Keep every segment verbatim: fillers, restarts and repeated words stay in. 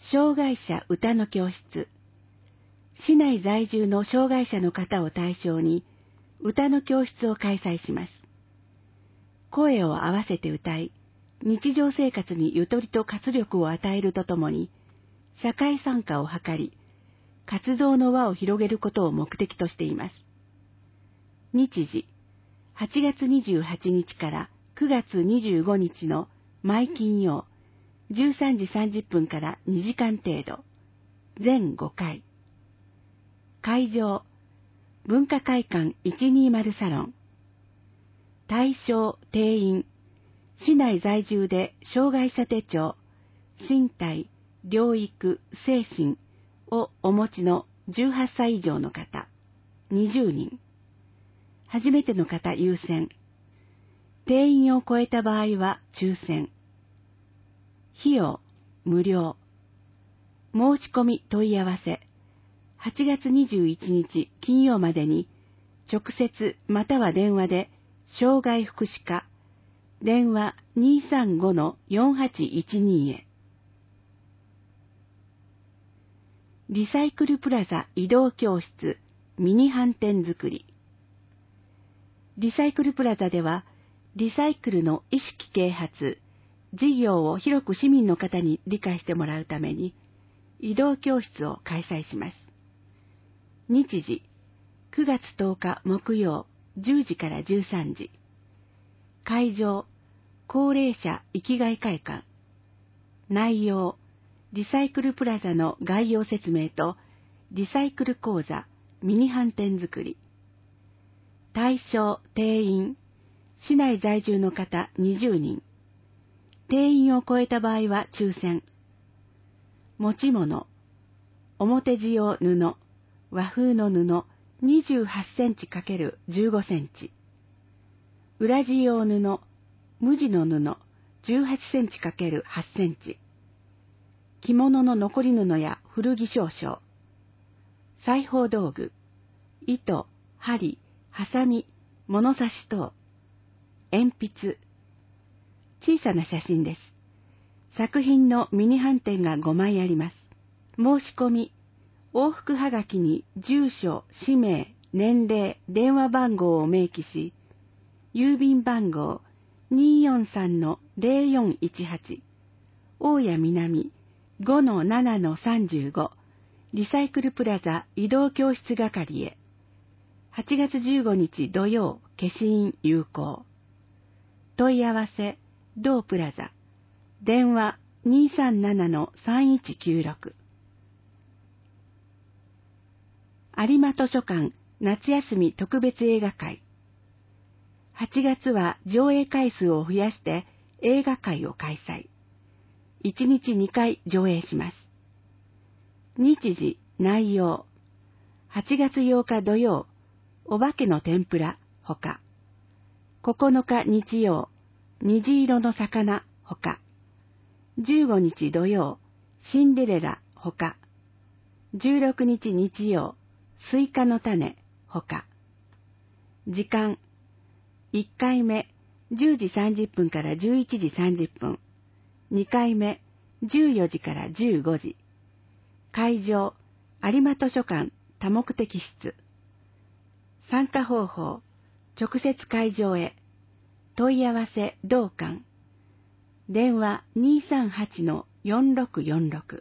障害者歌の教室。市内在住の障害者の方を対象に歌の教室を開催します。声を合わせて歌い、日常生活にゆとりと活力を与えるとともに、社会参加を図り、活動の輪を広げることを目的としています。日時、はちがつにじゅうはちにちからくがつにじゅうごにちの毎金曜、じゅうさんじさんじゅっぷんからにじかん程度、全ごかい。会場、文化会館いちにーまるサロン。対象、定員、市内在住で障害者手帳、身体、療育、精神をお持ちのじゅうはっさい以上の方、にじゅうにん。初めての方優先。定員を超えた場合は抽選。費用、無料。申し込み問い合わせ。はちがつにじゅういちにち金曜までに、直接または電話で、障害福祉課、電話 にーさんごのよんはちいちに へ。リサイクルプラザ移動教室、ミニ飯店作り。リサイクルプラザでは、リサイクルの意識啓発、事業を広く市民の方に理解してもらうために、移動教室を開催します。日時、くがつとおか木曜、じゅうじからじゅうさんじ。会場、高齢者生きがい会館。内容、リサイクルプラザの概要説明と、リサイクル講座、ミニ飯店作り。対象、定員、市内在住の方にじゅうにん。定員を超えた場合は抽選。持ち物、表地用布、和風の布にじゅうはちセンチ×じゅうごセンチ。裏地用布、無地の布じゅうはちセンチ×はちセンチ。着物の残り布や古着少々。裁縫道具、糸、針、ハサミ、物差し等。鉛筆。小さな写真です。作品のミニ飯店がごまいあります。申し込み、往復はがきに住所、氏名、年齢、電話番号を明記し、郵便番号 にーよんさんのぜろよんいちはち、大谷南 ごのななのさんじゅうご、リサイクルプラザ移動教室係へ。はちがつじゅうごにち土曜、消印有効。問い合わせ、同プラザ。電話 にーさんななのさんいちきゅうろく。有馬図書館夏休み特別映画会。はちがつは上映回数を増やして映画会を開催。いちにちにかい上映します。日時、内容。はちがつようか土曜、お化けの天ぷら、ほか。ここのか日曜、虹色の魚、ほか。じゅうごにち土曜、シンデレラ、ほか。じゅうろくにち日曜、スイカの種、ほか。時間、いっかいめ、じゅうじさんじゅっぷんからじゅういちじさんじゅっぷん。にかいめ、じゅうよじからじゅうごじ。会場、有馬図書館多目的室。参加方法、直接会場へ。問い合わせ、同館。電話 にーさんはちのよんろくよんろく。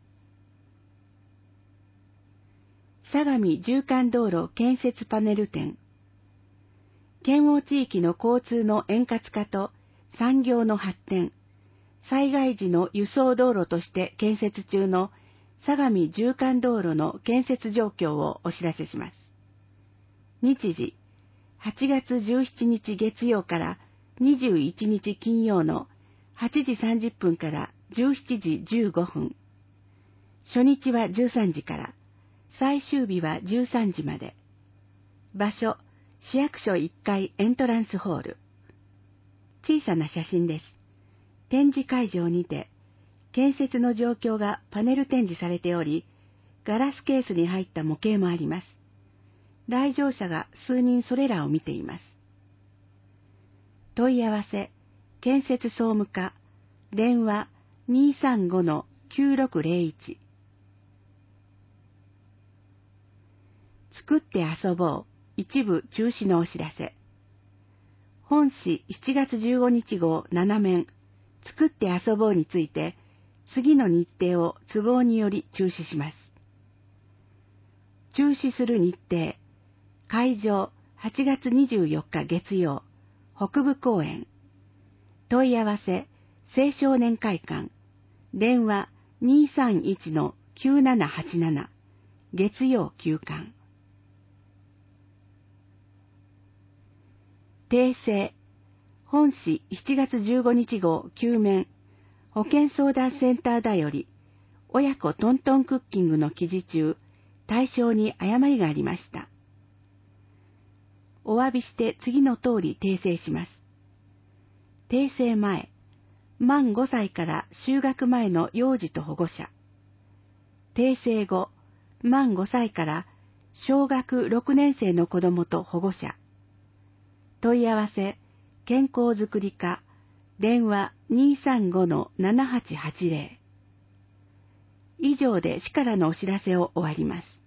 相模縦貫道路建設パネル展。県央地域の交通の円滑化と産業の発展、災害時の輸送道路として建設中の相模縦貫道路の建設状況をお知らせします。日時、はちがつじゅうしちにち月曜からにじゅういちにち金曜のはちじさんじゅっぷんからじゅうしちじじゅうごふん。初日はじゅうさんじから、最終日はじゅうさんじまで。場所、市役所いっかいエントランスホール。小さな写真です。展示会場にて、建設の状況がパネル展示されており、ガラスケースに入った模型もあります。来場者が数人それらを見ています。問い合わせ、建設総務課、電話 にーさんごのきゅうろくゼロいち。作って遊ぼう一部中止のお知らせ。本誌しちがつじゅうごにち号ななめん作って遊ぼうについて次の日程を都合により中止します。中止する日程。会場はちがつにじゅうよっか月曜北部公園。問い合わせ青少年会館。電話 にーさんいちのきゅうななはちなな。月曜休館。訂正。本誌しちがつじゅうごにち号きゅうめん保健相談センターだより親子トントンクッキングの記事中対象に誤りがありました。お詫びして次の通り訂正します。訂正前、満ごさいから就学前の幼児と保護者。訂正後、満ごさいから小学ろくねん生の子供と保護者。問い合わせ、健康づくり課、電話 にーさんごのななはちはちゼロ。以上で市からのお知らせを終わります。